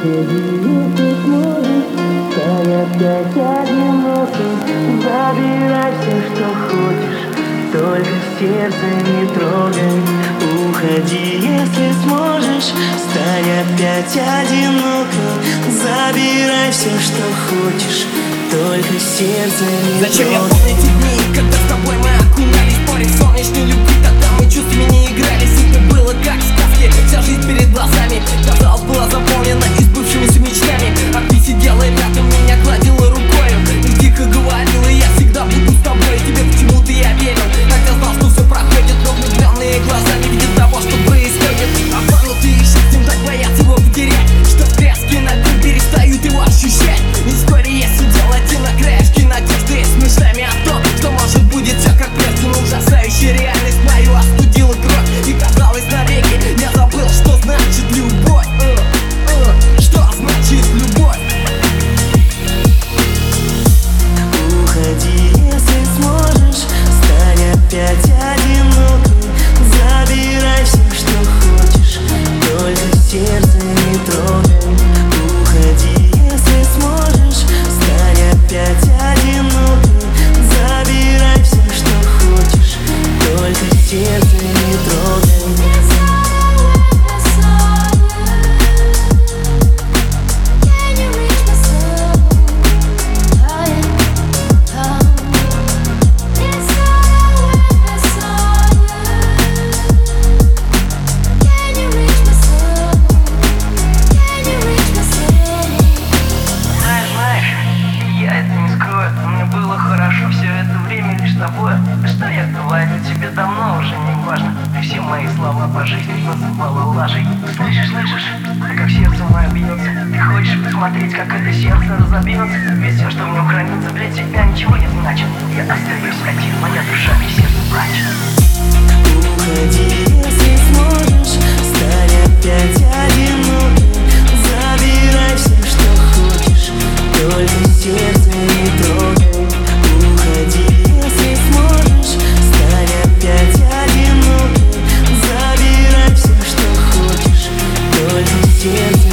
если сможешь, стань опять одиноким. Забирай все, что хочешь, только сердце не трогай. Уходи, если сможешь, стань опять одиноким. Забирай все, что хочешь, только сердце не трогай. Зачем я помню эти дни, когда с тобой мы окунались в море солнечной любви? Тогда мы чувствами не игрались, это было как в сказке. Вся жизнь перед глазами, казалось, была заполнена избывшимися мечтами. А ты сидела рядом, меня гладила рукою и тихо говорила: я всегда буду с тобой. Тебе почему-то я верил, хотя знал, что все проходит, но влюбленные глаза не видят того, что происходит. Обманутые счастьем так боятся его потерять, что краски на дне перестают его ощущать. И вскоре я сидел один на краешке надежды, с мечтами о том, что может будет все как прежде. Но ужасающая реальность мою остудила кровь, и казалось навеки я забыл, что значит любовь. Что значит любовь? Уходи, если сможешь, стань опять одиноким. Забирай все, что хочешь, только сердце не трогай. Уходи, если сможешь, стань опять одиноким. Забирай все, что хочешь, только сердце не трогай. Что я говорю тебе давно уже не важно. Ты все мои слова по жизни называла лажей. Слышишь, как сердце мое бьется? Ты хочешь посмотреть, как это сердце разобьется? Ведь все, что в нем хранится, для тебя ничего не значит. Я остаюсь один, моя душа и сердце плачет. Уходи, если сможешь, стань опять одиноким. Забирай все, что хочешь, только сердце не трогай. Уходи, если сможешь, стань опять одиноким. Забирай все, что хочешь, только сердце